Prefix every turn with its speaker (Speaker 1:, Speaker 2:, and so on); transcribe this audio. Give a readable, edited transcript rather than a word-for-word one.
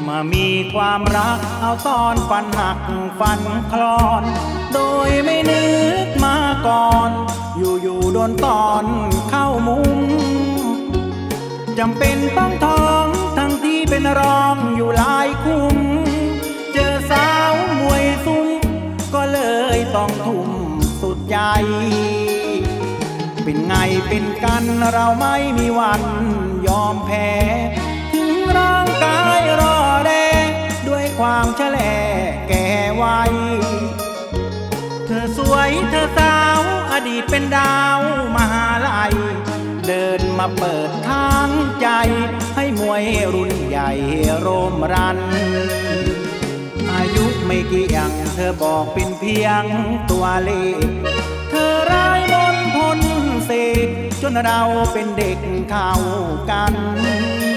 Speaker 1: มามีความรักเอาตอนฟันหักฟันคลอน โดยไม่นึกมาก่อน อยู่โดนตอนเข้ามุมจำเป็นต้องท้องทั้งที่เป็นรองอยู่หลายคุ้มเจอสาวมวยซุ้มก็เลยต้องทุ่มสุดใจเป็นไงเป็นกันเราไม่มีวันยอมแพ้ถึงร่างกายรอแลด้วยความแฉลแก่วัยเธอสวยเธอสาวอดีตเป็นดาวมหาลัยเดินมาเปิดทางใจให้มวยรุ่นใหญ่โรมรันอายุไม่กี่อย่างเธอบอกเป็นเพียงตัวเลขเธอร้ายมนต์พ้นเสกจนเราเป็นเด็กเท่ากัน